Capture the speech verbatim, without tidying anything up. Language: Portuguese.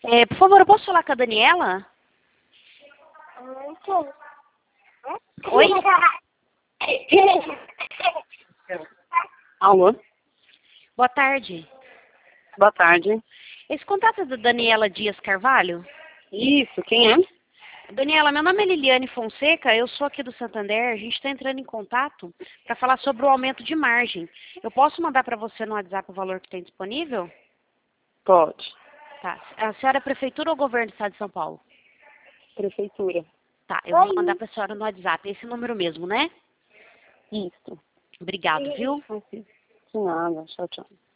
É, por favor, eu posso falar com a Daniela? Oi? Alô? Boa tarde. Boa tarde. Esse contato é da Daniela Dias Carvalho? Isso, quem é? Daniela, meu nome é Liliane Fonseca, eu sou aqui do Santander, a gente está entrando em contato para falar sobre o aumento de margem. Eu posso mandar para você no WhatsApp o valor que tem disponível? Pode. Tá. A senhora é prefeitura ou governo do estado de São Paulo? Prefeitura. Tá, eu vou mandar para a senhora no WhatsApp, esse número mesmo, né? Isso. Obrigado, viu? De nada. Tchau, tchau.